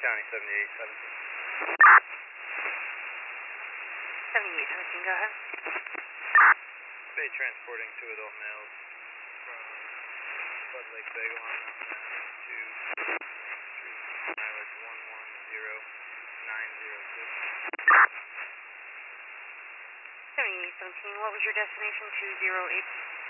County 7817. 7817, go ahead. Bay transporting 2 adult males from Bud Lake Bagel on Mountain to Street, mileage 110906. 7817, what was your destination? 208.